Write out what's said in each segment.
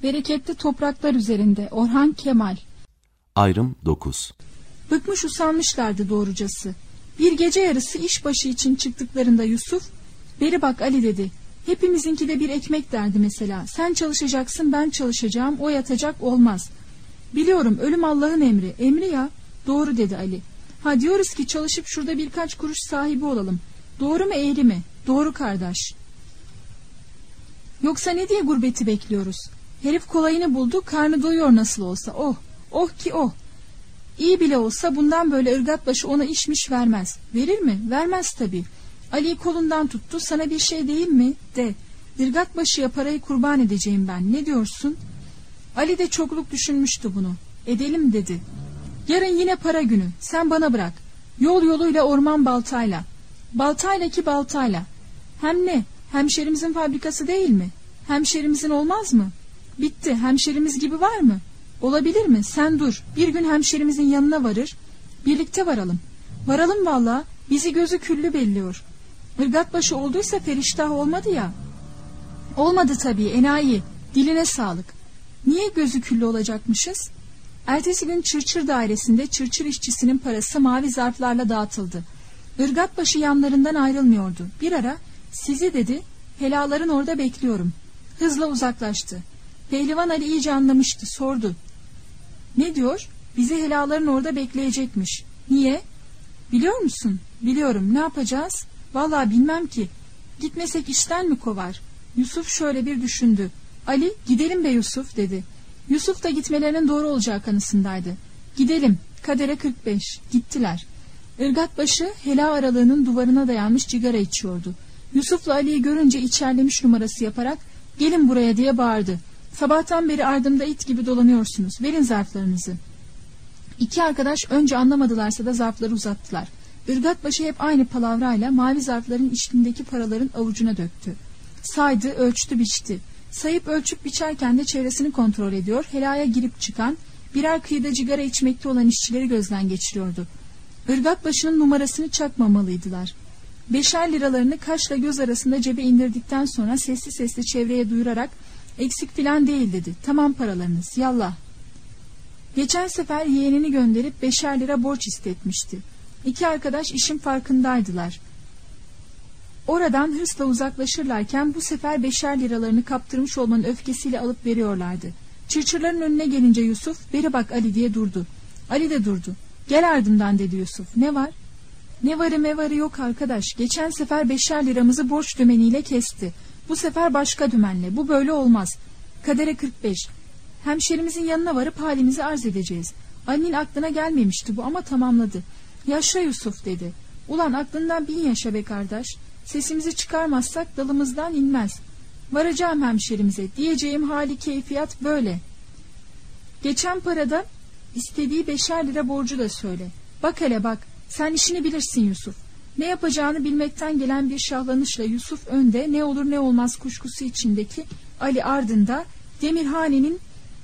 Bereketli topraklar üzerinde. Orhan Kemal. Ayrım 9. Bıkmış usanmışlardı doğrucası. Bir gece yarısı işbaşı için çıktıklarında Yusuf, "Beri bak Ali" dedi. "Hepimizinki de bir ekmek derdi mesela. Sen çalışacaksın, ben çalışacağım, o yatacak, olmaz. Biliyorum, ölüm Allah'ın emri. Emri ya." "Doğru" dedi Ali. "Ha, diyoruz ki çalışıp şurada birkaç kuruş sahibi olalım. Doğru mu, eğri mi?" "Doğru kardeş." "Yoksa ne diye gurbeti bekliyoruz? Herif kolayını buldu, karnı doyuyor nasıl olsa. Oh, oh ki oh. İyi bile olsa bundan böyle ırgatbaşı ona işmiş vermez." "Verir mi?" "Vermez tabii." Ali'yi kolundan tuttu. "Sana bir şey diyeyim mi?" "De." "Irgatbaşıya parayı kurban edeceğim ben. Ne diyorsun?" Ali de çokluk düşünmüştü bunu. "Edelim" dedi. "Yarın yine para günü. Sen bana bırak. Yol yoluyla, orman baltayla. Baltayla ki baltayla. Hem ne? Hemşerimizin fabrikası değil mi? Hemşerimizin olmaz mı? Bitti. Hemşerimiz gibi var mı? Olabilir mi? Sen dur. Bir gün hemşerimizin yanına varır. Birlikte varalım. Varalım valla. Bizi gözü küllü belliyor. Irgatbaşı olduysa periştah olmadı ya." "Olmadı tabii, enayi. Diline sağlık. Niye gözü küllü olacakmışız?" Ertesi gün Çırçır dairesinde Çırçır işçisinin parası mavi zarflarla dağıtıldı. Irgatbaşı yanlarından ayrılmıyordu. Bir ara "Sizi" dedi, "helaların orada bekliyorum." Hızla uzaklaştı. Pehlivan Ali iyice anlamıştı, sordu. "Ne diyor?" "Bizi helaların orada bekleyecekmiş." "Niye?" "Biliyor musun?" "Biliyorum. Ne yapacağız?" "Vallahi bilmem ki. Gitmesek işten mi kovar?" Yusuf şöyle bir düşündü. "Ali, gidelim be Yusuf" dedi. Yusuf da gitmelerinin doğru olacağı kanısındaydı. "Gidelim. Kadere 45. Gittiler. Irgatbaşı hela aralığının duvarına dayanmış cigara içiyordu. Yusuf'la Ali'yi görünce içerlemiş numarası yaparak "Gelin buraya" diye bağırdı. "Sabahtan beri ardımda it gibi dolanıyorsunuz. Verin zarflarınızı." İki arkadaş önce anlamadılarsa da zarfları uzattılar. Irgatbaşı hep aynı palavrayla mavi zarfların içindeki paraların avucuna döktü. Saydı, ölçtü, biçti. Sayıp ölçüp biçerken de çevresini kontrol ediyor, helaya girip çıkan, birer kıyıda cigara içmekte olan işçileri gözden geçiriyordu. Irgatbaşı'nın numarasını çakmamalıydılar. 5'er liralarını kaşla göz arasında cebe indirdikten sonra sesli sesli çevreye duyurarak "Eksik filan değil" dedi. "Tamam paralarınız, yallah." Geçen sefer yeğenini gönderip 5'er lira borç istetmişti. İki arkadaş işin farkındaydılar. Oradan hırsla uzaklaşırlarken bu sefer 5'er liralarını kaptırmış olmanın öfkesiyle alıp veriyorlardı. Çırçırların önüne gelince Yusuf "Beri bak Ali" diye durdu. Ali de durdu. "Gel ardımdan" dedi Yusuf. "Ne var?" "Ne varı mevarı yok arkadaş. Geçen sefer 5'er liramızı borç dümeniyle kesti. Bu sefer başka dümenle. Bu böyle olmaz. Kadere 45. Hemşerimizin yanına varıp halimizi arz edeceğiz." Ali'nin aklına gelmemişti bu ama tamamladı. "Yaşa Yusuf" dedi. "Ulan aklından 1000 yaşa be kardeş. Sesimizi çıkarmazsak dalımızdan inmez. Varacağım hemşerimize. Diyeceğim hali keyfiyat böyle. Geçen parada istediği 5'er lira borcu da söyle. Bak hele bak. Sen işini bilirsin Yusuf." Ne yapacağını bilmekten gelen bir şahlanışla Yusuf önde, ne olur ne olmaz kuşkusu içindeki Ali ardında, demirhanenin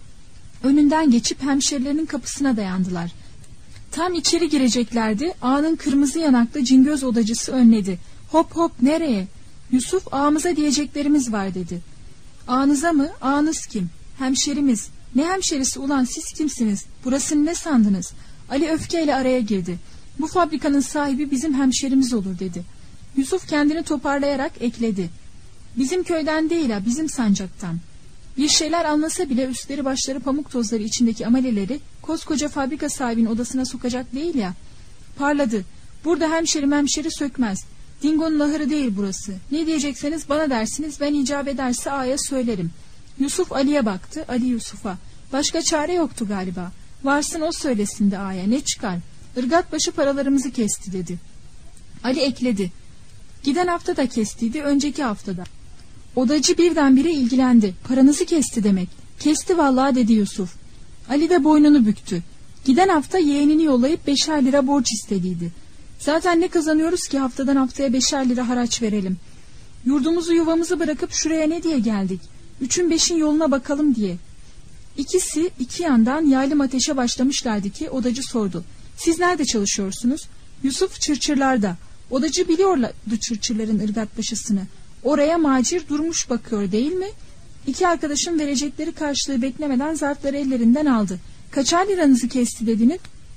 önünden geçip hemşerilerinin kapısına dayandılar. Tam içeri gireceklerdi. Ağanın kırmızı yanaklı cingöz odacısı önledi. "Hop hop, nereye?" "Yusuf, ağamıza diyeceklerimiz var" dedi. "Ağanıza mı? Ağanız kim?" "Hemşerimiz." "Ne hemşerisi ulan, siz kimsiniz? Burasını ne sandınız?" Ali öfkeyle araya girdi. "Bu fabrikanın sahibi bizim hemşerimiz olur" dedi. Yusuf kendini toparlayarak ekledi. "Bizim köyden değil ha, bizim sancaktan." Bir şeyler anlasa bile üstleri başları pamuk tozları içindeki ameleleri koskoca fabrika sahibinin odasına sokacak değil ya. Parladı. "Burada hemşeri sökmez. Dingo'nun ahırı değil burası. Ne diyecekseniz bana dersiniz, ben icap ederse ağaya söylerim." Yusuf Ali'ye baktı, Ali Yusuf'a. Başka çare yoktu galiba. "Varsın o söylesin de ağaya, ne çıkar? Irgatbaşı paralarımızı kesti" dedi. Ali ekledi. "Giden hafta da kestiydi, önceki haftada." Odacı birdenbire ilgilendi. "Paranızı kesti demek." "Kesti vallahi" dedi Yusuf. Ali de boynunu büktü. Giden hafta yeğenini yollayıp 5'er lira borç istediydi. "Zaten ne kazanıyoruz ki haftadan haftaya 5'er lira haraç verelim? Yurdumuzu yuvamızı bırakıp şuraya ne diye geldik? 3'ün 5'in yoluna bakalım diye." İkisi iki yandan yaylım ateşe başlamışlardı ki odacı sordu. "Siz nerede çalışıyorsunuz?" Yusuf Çırçırlarda. Odacı biliyorlardı Çırçırların ırgatbaşısını. "Oraya macir durmuş bakıyor değil mi?" İki arkadaşım verecekleri karşılığı beklemeden zarfları ellerinden aldı. Kaçar liranızı kesti dediniz?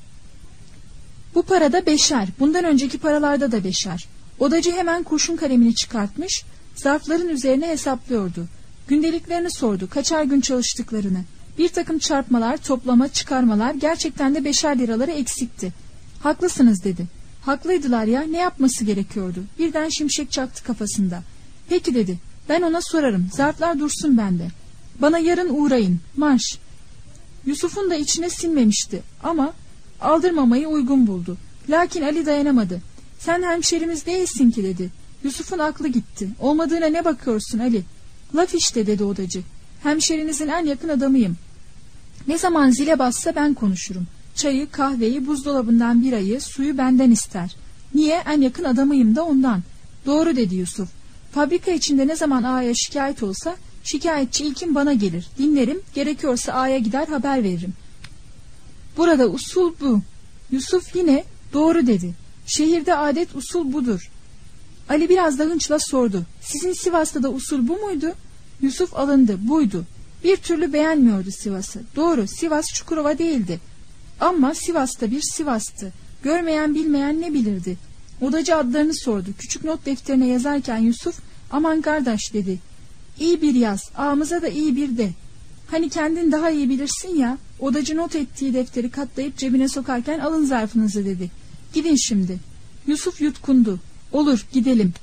Bu parada 5'er. Bundan önceki paralarda da 5'er. Odacı hemen kurşun kalemini çıkartmış, zarfların üzerine hesaplıyordu. Gündeliklerini sordu, kaçar gün çalıştıklarını. Bir takım çarpmalar, toplama, çıkarmalar, gerçekten de 5'er liraları eksikti. Haklısınız dedi. Haklıydılar ya, ne yapması gerekiyordu? Birden şimşek çaktı kafasında. Peki dedi, ben ona sorarım, zarflar dursun bende. Bana yarın uğrayın, marş. Yusuf'un da içine sinmemişti ama aldırmamayı uygun buldu. Lakin Ali dayanamadı. Sen hemşerimiz değilsin ki dedi. Yusuf'un aklı gitti. Olmadığına ne bakıyorsun Ali? Laf işte dedi odacı. Hemşerinizin en yakın adamıyım. Ne zaman zile bassa ben konuşurum. Çayı, kahveyi, buzdolabından birayı, suyu benden ister. Niye? En yakın adamıyım da ondan. Doğru dedi Yusuf. Fabrika içinde ne zaman ağaya şikayet olsa şikayetçi ilkin bana gelir. Dinlerim, gerekiyorsa ağaya gider haber veririm. Burada usul bu. Yusuf yine doğru dedi. Şehirde adet usul budur. Ali biraz da hınçla sordu. Sizin Sivas'ta da usul bu muydu? Yusuf alındı, buydu. Bir türlü beğenmiyordu Sivas'ı. Doğru, Sivas Çukurova değildi. Ama Sivas'ta bir Sivas'tı. Görmeyen bilmeyen ne bilirdi? Odacı adlarını sordu. Küçük not defterine yazarken Yusuf, aman kardeş dedi. İyi bir yaz, ağamıza da iyi bir de. Hani kendin daha iyi bilirsin ya. Odacı not ettiği defteri katlayıp cebine sokarken alın zarfınızı dedi. Gidin şimdi. Yusuf yutkundu. Olur, gidelim.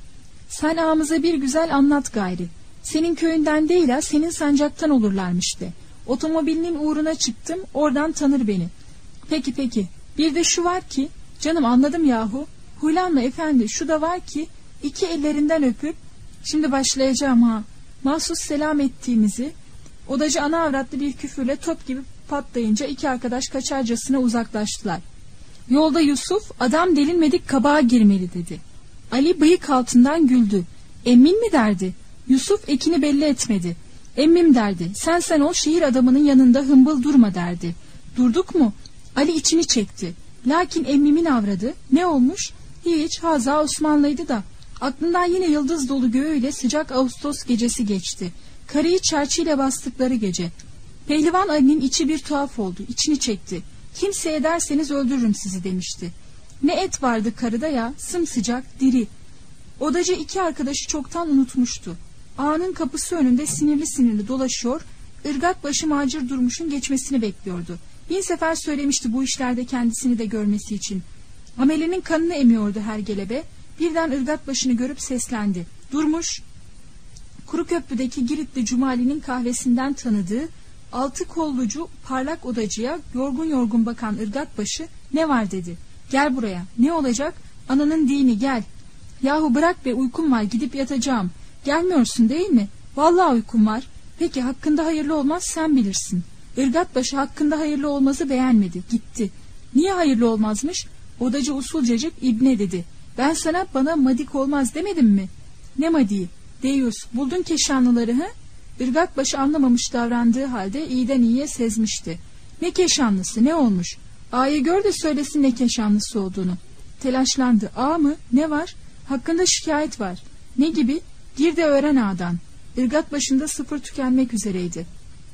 Sen ağamıza bir güzel anlat gayri. Senin köyünden değil ha, senin sancaktan olurlarmış de. Otomobilinin uğruna çıktım, oradan tanır beni. Peki. Bir de şu var ki, canım anladım yahu. Huylanma efendi, şu da var ki, iki ellerinden öpüp, şimdi başlayacağım ha, mahsus selam ettiğimizi, odacı ana avratlı bir küfürle top gibi patlayınca iki arkadaş kaçarcasına uzaklaştılar. Yolda Yusuf, adam delinmedik kabağa girmeli dedi. Ali bıyık altından güldü. Emmin mi derdi? Yusuf ekini belli etmedi. Emmim derdi. Sen ol, şehir adamının yanında hımbıl durma derdi. Durduk mu? Ali içini çekti. Lakin emmimin avradı. Ne olmuş? Hiç, haza Osmanlıydı da. Aklından yine yıldız dolu göğüyle sıcak Ağustos gecesi geçti. Karıyı çerçiyle bastıkları gece. Pehlivan Ali'nin içi bir tuhaf oldu. İçini çekti. Kimse ederseniz öldürürüm sizi demişti. Ne et vardı karıda ya, sımsıcak, diri. Odacı iki arkadaşı çoktan unutmuştu. Ağanın kapısı önünde sinirli dolaşıyor, ırgatbaşı Macir Durmuş'un geçmesini bekliyordu. Bin sefer söylemişti bu işlerde kendisini de görmesi için. Amelinin kanını emiyordu her gelebe. Birden ırgatbaşını görüp seslendi. Durmuş. Kuruköprü'deki Giritli Cumali'nin kahvesinden tanıdığı altı kollucu parlak odacıya yorgun bakan ırgatbaşı ne var dedi. Gel buraya. Ne olacak? Ananın dini gel. Yahu bırak be, uykum var, gidip yatacağım. Gelmiyorsun değil mi? Vallahi uykum var. Peki hakkında hayırlı olmaz, sen bilirsin. Irgatbaşı hakkında hayırlı olmazı beğenmedi, gitti. Niye hayırlı olmazmış? Odacı usulcacık İbne dedi. Ben sana bana madik olmaz demedim mi? Ne madiği? Deyus, buldun keşanlıları hı? Irgatbaşı anlamamış davrandığı halde iyiden iyiye sezmişti. Ne keşanlısı, ne olmuş? Ağayı gör de söylesin ne keşanlısı olduğunu. Telaşlandı. Ağa mı? Ne var? Hakkında şikayet var. Ne gibi? Gir de öğren ağadan. Irgatbaşı'nda sıfır tükenmek üzereydi.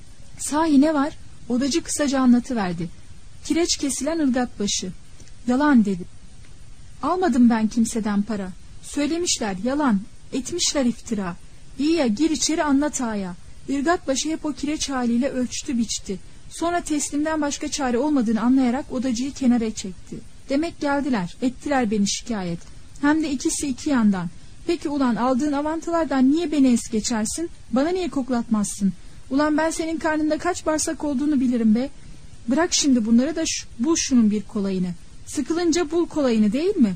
Sahi ne var? Odacı kısaca anlatıverdi. Kireç kesilen ırgatbaşı. Yalan dedi. Almadım ben kimseden para. Söylemişler yalan. Etmişler iftira. İyi ya, gir içeri anlat ağaya. Irgatbaşı hep o kireç haliyle ölçtü biçti. Sonra teslimden başka çare olmadığını anlayarak odacıyı kenara çekti. Demek geldiler, ettiler beni şikayet. Hem de ikisi iki yandan. Peki ulan, aldığın avantalardan niye beni es geçersin? Bana niye koklatmazsın? Ulan ben senin karnında kaç bağırsak olduğunu bilirim be. Bırak şimdi bunları da bul şunun bir kolayını. Sıkılınca bul kolayını, değil mi?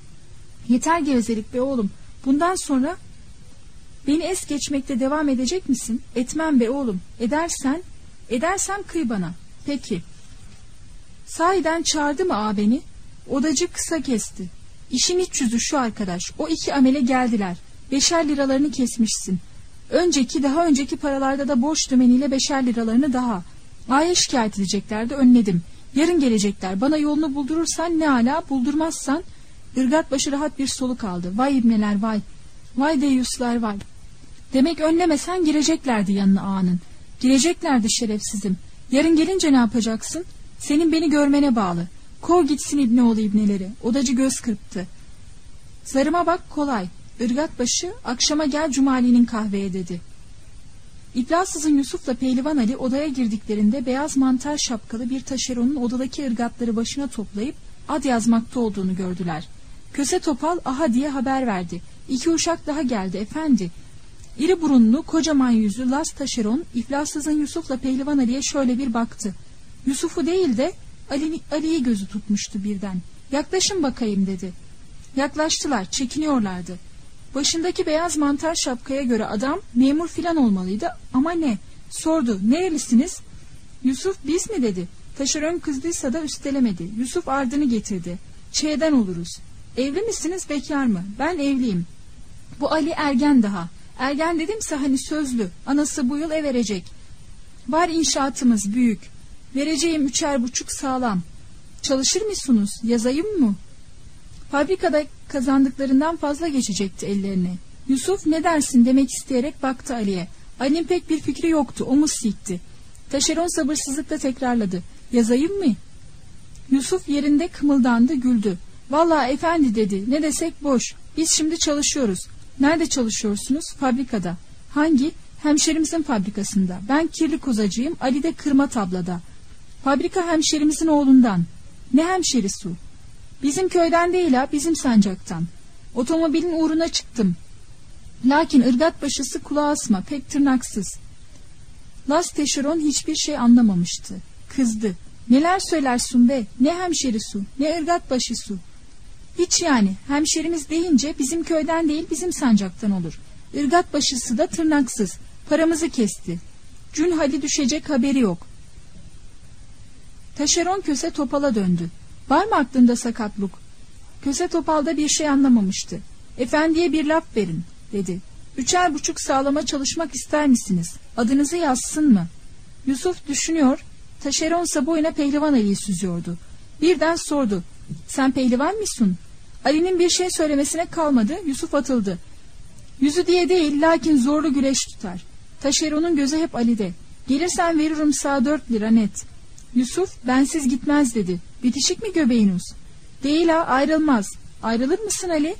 Yeter gevezelik be oğlum. Bundan sonra beni es geçmekte devam edecek misin? Etmem be oğlum. Edersem kıy bana. Peki. Sahiden çağırdı mı ağa beni? Odacı kısa kesti. İşin iç yüzü şu arkadaş. O iki amele geldiler. 5'er liralarını kesmişsin. Daha önceki paralarda da borç dümeniyle 5'er liralarını daha. Ağaya şikayet edeceklerdi, önledim. Yarın gelecekler. Bana yolunu buldurursan ne ala, buldurmazsan. Irgatbaşı rahat bir soluk aldı. Vay ibneler vay. Vay deyuslar vay. Demek önlemesen gireceklerdi yanına ağanın. Gireceklerdi şerefsizim. Yarın gelince ne yapacaksın? Senin beni görmene bağlı. Kov gitsin İbnioğlu ibneleri. Odacı göz kırptı. Zarıma bak kolay. Irgatbaşı akşama gel Cumali'nin kahveye dedi. İflassızın Yusuf'la Pehlivan Ali odaya girdiklerinde beyaz mantar şapkalı bir taşeronun odadaki ırgatları başına toplayıp ad yazmakta olduğunu gördüler. Köse Topal aha diye haber verdi. 2 uşak daha geldi efendi. İri burunlu, kocaman yüzlü Las taşeron İflassızın Yusuf'la Pehlivan Ali'ye şöyle bir baktı. Yusuf'u değil de Ali'yi gözü tutmuştu birden. Yaklaşın bakayım dedi. Yaklaştılar, çekiniyorlardı. Başındaki beyaz mantar şapkaya göre adam memur filan olmalıydı ama ne? Sordu, nerelisiniz? Yusuf biz mi dedi. Taşeron kızdıysa da üstelemedi. Yusuf ardını getirdi. Ç'den oluruz. Evli misiniz, bekar mı? Ben evliyim. Bu Ali ergen daha. Ergen dedimse hani sözlü. Anası bu yıl ev verecek. Var inşaatımız büyük. Vereceğim 3,5 sağlam. Çalışır mısınız? Yazayım mı? Fabrikada kazandıklarından fazla geçecekti ellerine. Yusuf ne dersin demek isteyerek baktı Ali'ye. Ali'nin pek bir fikri yoktu. Omuz silkti. Taşeron sabırsızlıkla tekrarladı. Yazayım mı? Yusuf yerinde kımıldandı, güldü. Vallahi efendi dedi. Ne desek boş. Biz şimdi çalışıyoruz. Nerede çalışıyorsunuz? Fabrikada. Hangi? Hemşerimizin fabrikasında. Ben kirli kozacıyım. Ali de kırma tablada. Fabrika hemşerimizin oğlundan. Ne hemşerisi? Bizim köyden değil ha, bizim sancaktan. Otomobilin uğruna çıktım. Lakin ırgat başısı kulağa asma, pek tırnaksız. Las Teşeron hiçbir şey anlamamıştı. Kızdı. Neler söylersun be? Ne hemşerisi, ne ırgat başısı. Hiç yani, hemşerimiz deyince bizim köyden değil bizim sancaktan olur. Irgat başısı da tırnaksız. Paramızı kesti. Cün hali düşecek haberi yok. Taşeron Köse Topal'a döndü. Var mı aklında sakatlık? Köse Topal'da bir şey anlamamıştı. Efendiye bir laf verin dedi. 3,5 sağlama çalışmak ister misiniz? Adınızı yazsın mı? Yusuf düşünüyor. Taşeronsa boyuna Pehlivan Ali'yi süzüyordu. Birden sordu. Sen pehlivan mısın? Ali'nin bir şey söylemesine kalmadı. Yusuf atıldı. Yüzü diye değil lakin zorlu güleş tutar. Taşeronun gözü hep Ali'de. Gelirsen veririm sağ 4 lira net. Yusuf bensiz gitmez dedi. Bitişik mi göbeğiniz? Değil ha, ayrılmaz. Ayrılır mısın Ali?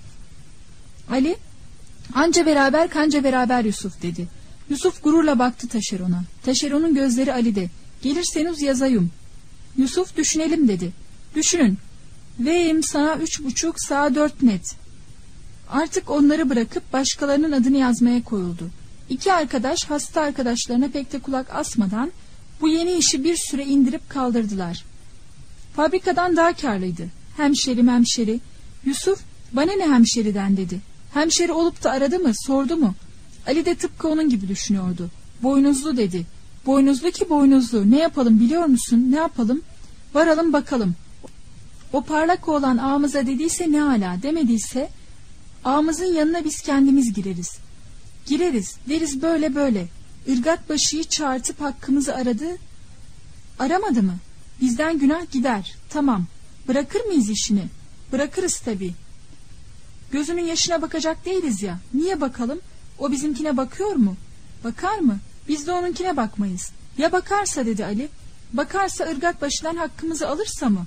Ali anca beraber kanca beraber Yusuf dedi. Yusuf gururla baktı Taşeron'a. Taşeronun gözleri Ali'de. Gelirseniz yazayım. Yusuf düşünelim dedi. Düşünün. Vereyim sana 3,5 sağ 4 net. Artık onları bırakıp başkalarının adını yazmaya koyuldu. 2 arkadaş hasta arkadaşlarına pek de kulak asmadan bu yeni işi bir süre indirip kaldırdılar. Fabrikadan daha karlıydı. Hemşeri. Yusuf bana ne hemşeriden dedi. Hemşeri olup da aradı mı, sordu mu? Ali de tıpkı onun gibi düşünüyordu. Boynuzlu dedi. Boynuzlu ki boynuzlu. Ne yapalım biliyor musun? Ne yapalım? Varalım bakalım. O parlak oğlan ağamıza dediyse ne âlâ, demediyse ağamızın yanına biz kendimiz gireriz. Gireriz, deriz böyle böyle. Irgatbaşı'yı çağırtıp hakkımızı aradı. Aramadı mı? Bizden günah gider. Tamam. Bırakır mıyız işini? Bırakırız tabii. Gözünün yaşına bakacak değiliz ya. Niye bakalım? O bizimkine bakıyor mu? Bakar mı? Biz de onunkine bakmayız. Ya bakarsa dedi Ali. Bakarsa Irgatbaşı'dan hakkımızı alırsa mı?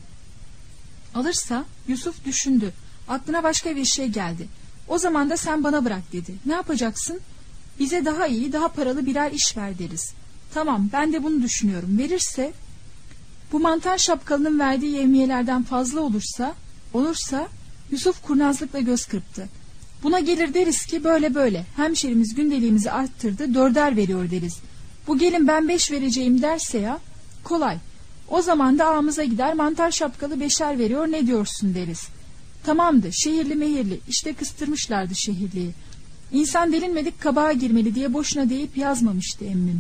Alırsa Yusuf düşündü. Aklına başka bir şey geldi. O zaman da sen bana bırak dedi. Ne yapacaksın? Bize daha iyi, daha paralı birer iş ver deriz. Tamam, ben de bunu düşünüyorum. Verirse, bu mantar şapkalının verdiği yevmiyelerden fazla olursa, Yusuf kurnazlıkla göz kırptı. Buna gelir deriz ki böyle böyle. Hemşerimiz gündeliğimizi arttırdı, 4'er veriyor deriz. Bu gelin ben 5 vereceğim derse ya, kolay. O zaman da ağamıza gider mantar şapkalı 5'er veriyor ne diyorsun deriz. Tamamdı, şehirli mehirli, işte kıstırmışlardı şehirliyi. İnsan delinmedik kabağa girmeli diye boşuna deyip yazmamıştı emmim.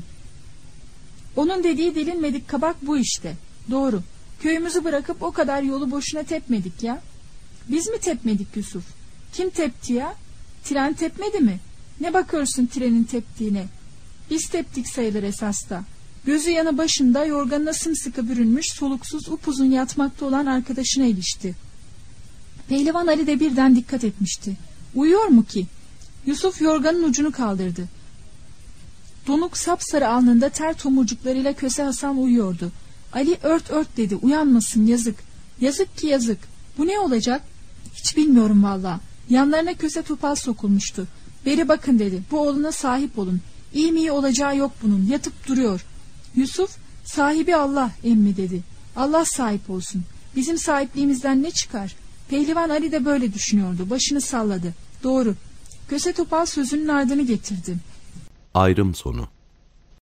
Onun dediği delinmedik kabak bu işte. Doğru. Köyümüzü bırakıp o kadar yolu boşuna tepmedik ya. Biz mi tepmedik Yusuf? Kim tepti ya? Tren tepmedi mi? Ne bakıyorsun trenin teptiğine? Biz teptik sayılır esasta. Gözü yanı başında yorganına sımsıkı bürünmüş soluksuz upuzun yatmakta olan arkadaşına ilişti. Pehlivan Ali de birden dikkat etmişti. Uyuyor mu ki? Yusuf yorganın ucunu kaldırdı. Donuk sapsarı alnında ter tomurcuklarıyla Köse Hasan uyuyordu. Ali ört ört dedi, uyanmasın, yazık. Yazık ki yazık. Bu ne olacak? Hiç bilmiyorum valla. Yanlarına Köse Topal sokulmuştu. Beri bakın dedi, bu oğluna sahip olun. İyi mi iyi olacağı yok bunun, yatıp duruyor. Yusuf, sahibi Allah emmi dedi. Allah sahip olsun. Bizim sahipliğimizden ne çıkar? Pehlivan Ali de böyle düşünüyordu, başını salladı. Doğru. Köse Topal sözünün ardını getirdi. Ayrım sonu.